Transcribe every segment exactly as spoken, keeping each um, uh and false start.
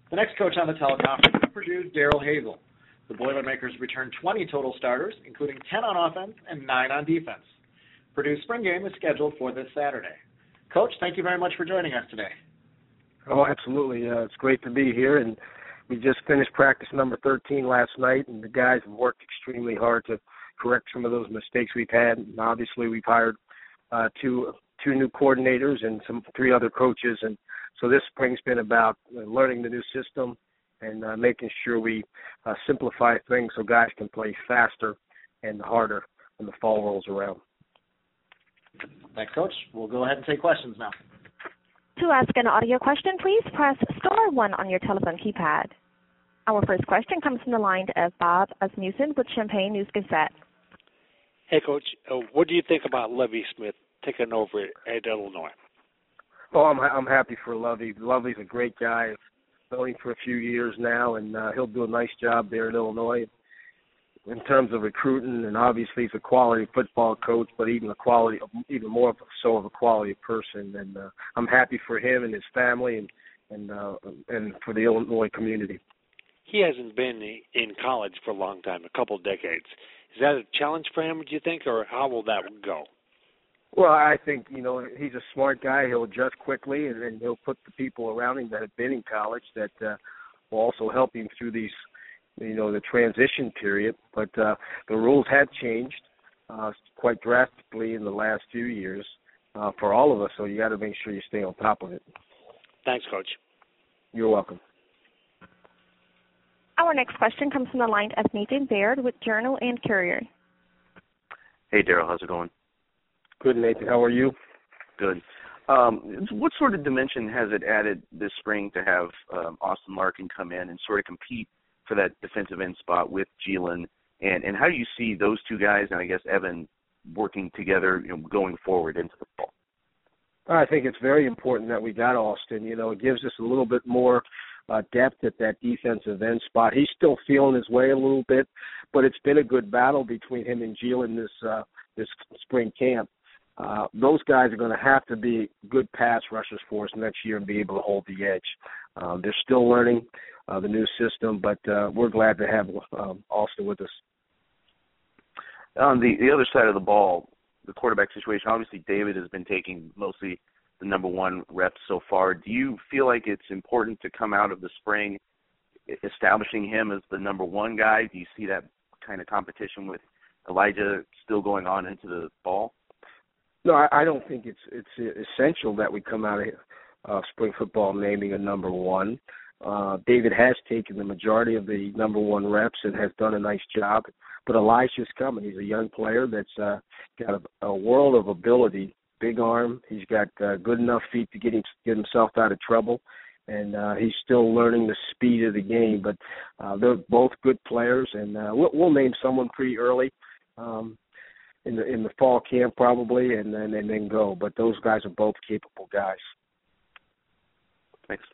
The next coach on the teleconference is Purdue, Darrell Hazell. The Boilermakers returned twenty total starters, including ten on offense and nine on defense. Purdue's spring game is scheduled for this Saturday. Coach, thank you very much for joining us today. Oh, absolutely. Uh, it's great to be here, and we just finished practice number thirteen last night, and the guys have worked extremely hard to correct some of those mistakes we've had. And obviously, we've hired uh, two two new coordinators and some three other coaches, and so this spring's been about learning the new system and uh, making sure we uh, simplify things so guys can play faster and harder when the fall rolls around. Thanks, Coach. We'll go ahead and take questions now. To ask an audio question, please press star one on your telephone keypad. Our first question comes from the line of Bob Asmussen with Champaign News-Gazette. Hey, Coach, uh, what do you think about Lovie Smith taking over at Illinois? Oh, I'm I'm happy for Lovie. Lovie's a great guy. I've known him for a few years now, and uh, he'll do a nice job there in Illinois in terms of recruiting. And obviously, he's a quality football coach, but even a quality, even more so of a quality person. And uh, I'm happy for him and his family, and and uh, and for the Illinois community. He hasn't been in college for a long time, a couple of decades. Is that a challenge for him, do you think, or how will that go? Well, I think, you know, he's a smart guy. He'll adjust quickly, and then he'll put the people around him that have been in college that uh, will also help him through these, you know, the transition period. But uh, the rules have changed uh, quite drastically in the last few years uh, for all of us, so you got to make sure you stay on top of it. Thanks, Coach. You're welcome. Our next question comes from the line of Nathan Baird with Journal and Courier. Hey, Darrell, how's it going? Good, Nathan. How are you? Good. Um, what sort of dimension has it added this spring to have um, Austin Larkin come in and sort of compete for that defensive end spot with Jalen? And, and how do you see those two guys and I guess Evan working together, you know, going forward into the fall? I think it's very important that we got Austin. You know, it gives us a little bit more uh, depth at that defensive end spot. He's still feeling his way a little bit, but it's been a good battle between him and Jalen this uh, this spring camp. Uh, those guys are going to have to be good pass rushers for us next year and be able to hold the edge. Uh, they're still learning uh, the new system, but uh, we're glad to have um, Austin with us. On the, the other side of the ball, the quarterback situation, obviously David has been taking mostly the number one reps so far. Do you feel like it's important to come out of the spring establishing him as the number one guy? Do you see that kind of competition with Elijah still going on into the fall? No, I, I don't think it's it's essential that we come out of uh, spring football naming a number one. Uh, David has taken the majority of the number one reps and has done a nice job. But Elijah's coming. He's a young player that's uh, got a, a world of ability, big arm. He's got uh, good enough feet to get, him, get himself out of trouble. And uh, he's still learning the speed of the game. But uh, they're both good players, and uh, we'll, we'll name someone pretty early. Um, in the in the fall camp probably, and then and then go. But those guys are both capable guys. Thanks.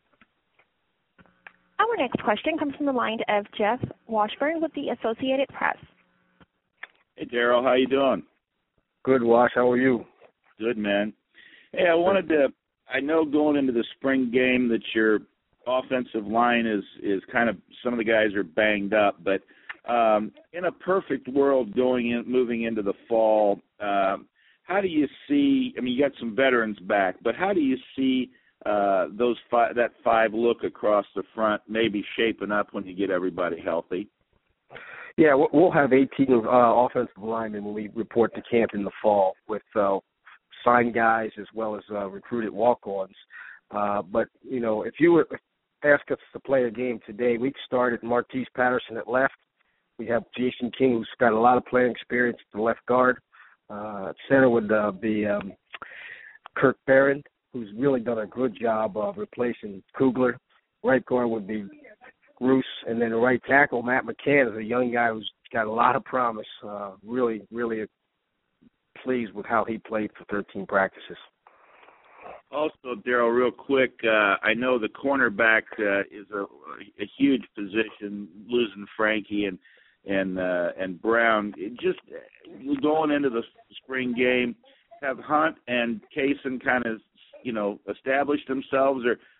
Our next question comes from the line of Jeff Washburn with the Associated Press. Hey, Darrell, how you doing? Good, Wash. How are you? Good, man. Hey, I wanted to, I know going into the spring game that your offensive line is, is kind of, some of the guys are banged up, but Um, in a perfect world going in, moving into the fall, um, how do you see, I mean, you got some veterans back, but how do you see uh, those five, that five look across the front maybe shaping up when you get everybody healthy? Yeah, we'll have eighteen uh, offensive linemen when we report to camp in the fall with uh, signed guys as well as uh, recruited walk-ons. Uh, but, you know, if you were ask us to play a game today, we'd start at Martese Patterson at left. We have Jason King, who's got a lot of playing experience at the left guard. Uh, at center would uh, be um, Kirk Barron, who's really done a good job of replacing Kugler. Right guard would be Roos. And then the right tackle, Matt McCann, is a young guy who's got a lot of promise. Uh, really, really pleased with how he played for thirteen practices. Also, Darrell, real quick, uh, I know the cornerback uh, is a, a huge position, losing Frankie and and uh, and Brown. It just going into the spring game, have Hunt and Kaysen kind of, you know, established themselves, or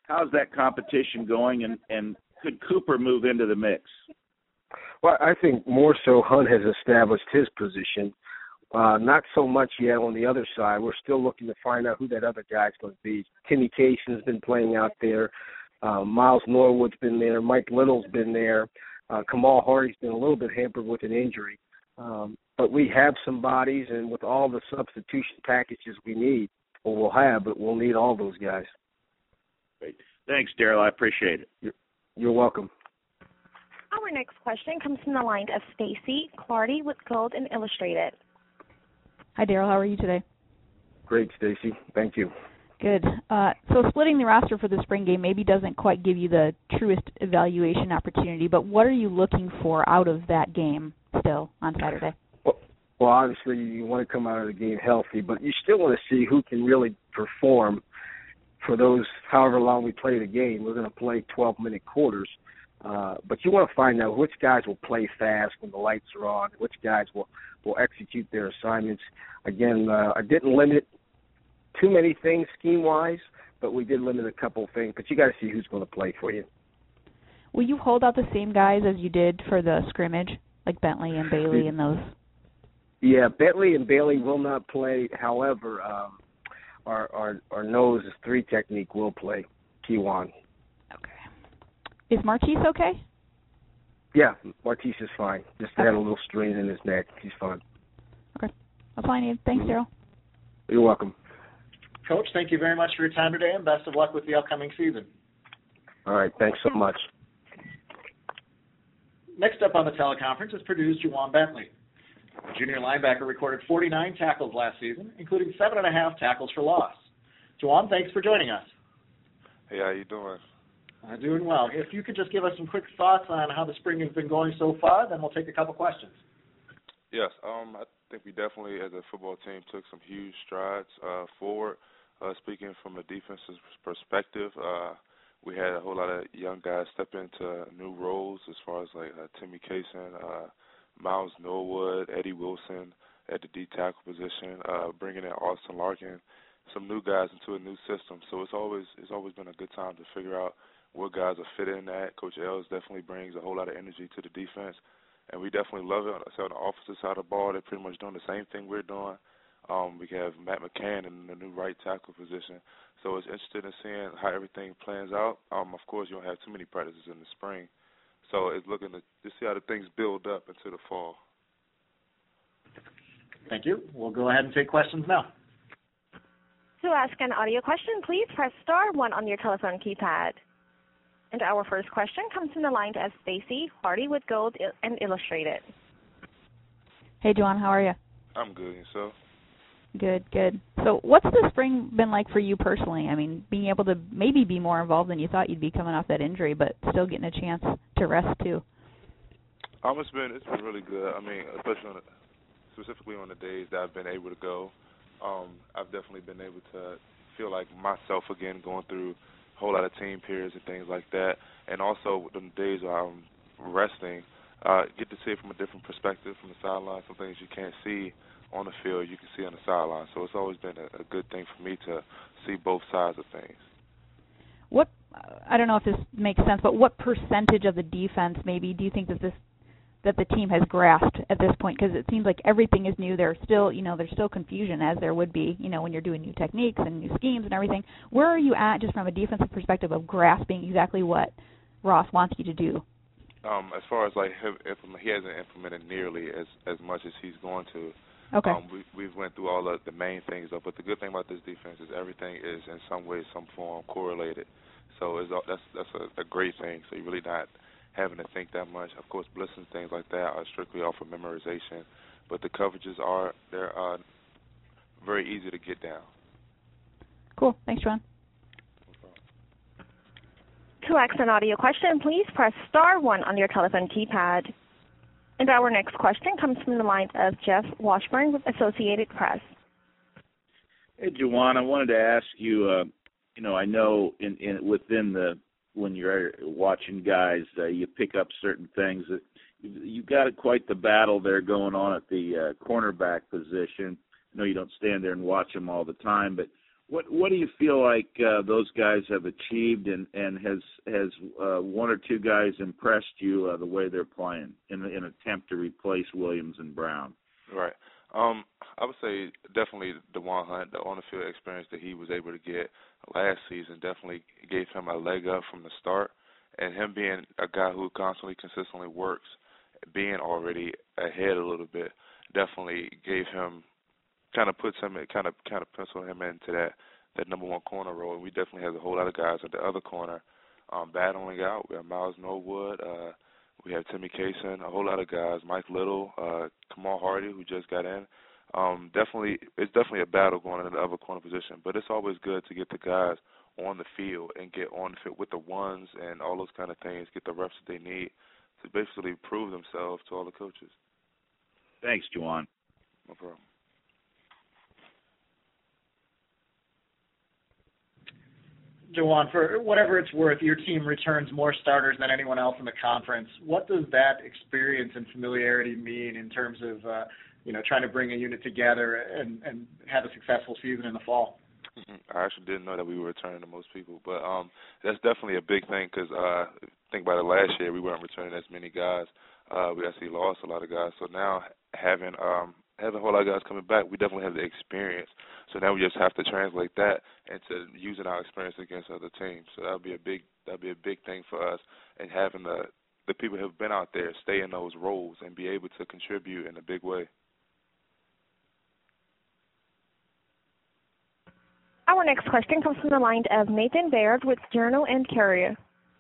how's that competition going, and, and could Cooper move into the mix? Well, I think more so Hunt has established his position. Uh, not so much yet on the other side. We're still looking to find out who that other guy's going to be. Timmy Cason's been playing out there. Uh, Miles Norwood's been there. Mike Little's been there. Uh, Kamal Hardy's been a little bit hampered with an injury. Um, but we have some bodies, and with all the substitution packages we need, or we'll have, but we'll need all those guys. Great. Thanks, Daryl. I appreciate it. You're, you're welcome. Our next question comes from the line of Stacy Clardy with Gold and Illustrated. Hi, Daryl. How are you today? Great, Stacy. Thank you. Good. Uh, so splitting the roster for the spring game maybe doesn't quite give you the truest evaluation opportunity, but what are you looking for out of that game still on Saturday? Well, well obviously you want to come out of the game healthy, but you still want to see who can really perform for those however long we play the game. We're going to play twelve-minute quarters. Uh, but you want to find out which guys will play fast when the lights are on, which guys will, will execute their assignments. Again, uh, I didn't limit too many things scheme-wise, but we did limit a couple of things. But you got to see who's going to play for you. Will you hold out the same guys as you did for the scrimmage, like Bentley and Bailey and those? Yeah, Bentley and Bailey will not play. However, um, our, our, our nose three technique will play, Kiwan. Okay. Is Martise okay? Yeah, Martise is fine. Just okay. had a little strain in his neck. He's fine. Okay. That's all I need. Thanks, Daryl. You're welcome. Coach, thank you very much for your time today, and best of luck with the upcoming season. All right. Thanks so much. Next up on the teleconference is Purdue's Juwan Bentley. The junior linebacker recorded forty-nine tackles last season, including seven and a half tackles for loss. Juwan, thanks for joining us. Hey, how you doing? I'm doing well. If you could just give us some quick thoughts on how the spring has been going so far, then we'll take a couple questions. Yes, um, I think we definitely, as a football team, took some huge strides uh, forward. Uh, speaking from a defensive perspective, uh, we had a whole lot of young guys step into new roles as far as like uh, Timmy Cason, uh, Miles Norwood, Eddie Wilson at the D tackle position, uh, bringing in Austin Larkin, some new guys into a new system. So it's always it's always been a good time to figure out what guys are fit in that. Coach Els definitely brings a whole lot of energy to the defense, and we definitely love it. So on the offensive side of the ball, they're pretty much doing the same thing we're doing. Um, we have Matt McCann in the new right tackle position. So it's interesting in seeing how everything plans out. Um, of course, you don't have too many practices in the spring. So it's looking to, to see how the things build up into the fall. Thank you. We'll go ahead and take questions now. To ask an audio question, please press star one on your telephone keypad. And our first question comes from the line of Stacy Hardy with Gold and Illustrated. Hey, Juwan, how are you? I'm good, and so? Good, good. So what's the spring been like for you personally? I mean, being able to maybe be more involved than you thought you'd be coming off that injury, but still getting a chance to rest too. Um, it's been, it's been really good. I mean, especially on the, specifically on the days that I've been able to go. Um, I've definitely been able to feel like myself again, going through a whole lot of team periods and things like that. And also the days where I'm resting, uh, get to see it from a different perspective from the sideline. Some things you can't see on the field, you can see on the sideline. So it's always been a, a good thing for me to see both sides of things. What, I don't know if this makes sense, but what percentage of the defense maybe do you think that this that the team has grasped at this point? Because it seems like everything is new. There's still, you know, there's still confusion, as there would be, you know, when you're doing new techniques and new schemes and everything. Where are you at, just from a defensive perspective, of grasping exactly what Ross wants you to do? Um, as far as like him, he hasn't implemented nearly as as much as he's going to. Okay. Um, we we've went through all the, the main things though, but the good thing about this defense is everything is in some way, some form correlated. So it's, that's that's a, a great thing. So you're really not having to think that much. Of course, blitzes and things like that are strictly off of memorization, but the coverages are they're uh, very easy to get down. Cool. Thanks, John. To ask an audio question, please press star one on your telephone keypad. And our next question comes from the line of Jeff Washburn with Associated Press. Hey, Juwan, I wanted to ask you, uh, you know, I know in, in within the, when you're watching guys, uh, you pick up certain things. That you've got quite the battle there going on at the uh, cornerback position. I know you don't stand there and watch them all the time, but What What do you feel like uh, those guys have achieved, and, and has has uh, one or two guys impressed you uh, the way they're playing in in an attempt to replace Williams and Brown? Right. Um, I would say definitely DeJuan Hunt, the on-the-field experience that he was able to get last season definitely gave him a leg up from the start. And him being a guy who constantly, consistently works, being already ahead a little bit, definitely gave him, kind of puts him, kind of kind of penciled him into that, that number one corner role. And we definitely have a whole lot of guys at the other corner um, battling out. We have Miles Norwood, uh, we have Timmy Kaysen, a whole lot of guys, Mike Little, uh, Kamal Hardy, who just got in. Um, definitely, it's definitely a battle going into the other corner position, but it's always good to get the guys on the field and get on the field with the ones and all those kind of things, get the reps that they need to basically prove themselves to all the coaches. Thanks, Juwan. No problem. Juwan, for whatever it's worth, your team returns more starters than anyone else in the conference. What does that experience and familiarity mean in terms of, uh, you know, trying to bring a unit together and, and have a successful season in the fall? I actually didn't know that we were returning to most people, but um, that's definitely a big thing because uh, think about it. Last year we weren't returning as many guys. Uh, we actually lost a lot of guys. So now having um, having a whole lot of guys coming back, we definitely have the experience. So now we just have to translate that into using our experience against other teams. So that'll be a big that'll be a big thing for us, and having the the people who have been out there stay in those roles and be able to contribute in a big way. Our next question comes from the line of Nathan Baird with Journal and Courier.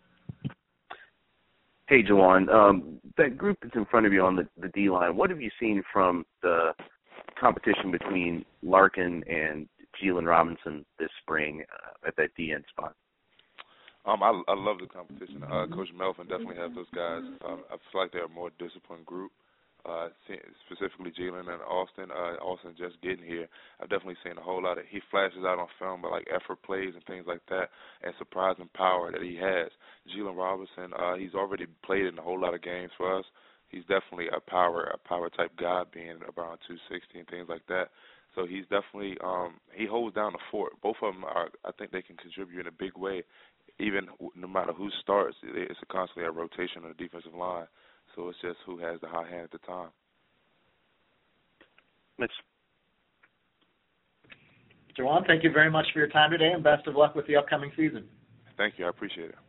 Hey, Juwan. Um, that group that's in front of you on the, the D-line, what have you seen from the competition between Larkin and Jalen Robinson this spring uh, at that D-end spot? Um, I, I love the competition. Uh, Coach Melvin definitely has those guys. Um, I feel like they're a more disciplined group. Uh, specifically Jalen and Austin. Uh, Austin just getting here. I've definitely seen a whole lot of. He flashes out on film, but like effort plays and things like that, and surprising power that he has. Jalen Robinson, uh, he's already played in a whole lot of games for us. He's definitely a power, a power type guy, being around two sixty and things like that. So he's definitely um, he holds down the fort. Both of them are. I think they can contribute in a big way. Even no matter who starts, it's a constantly a rotation on the defensive line. So it's just who has the hot hand at the time. Thanks. Juwan, thank you very much for your time today, and best of luck with the upcoming season. Thank you. I appreciate it.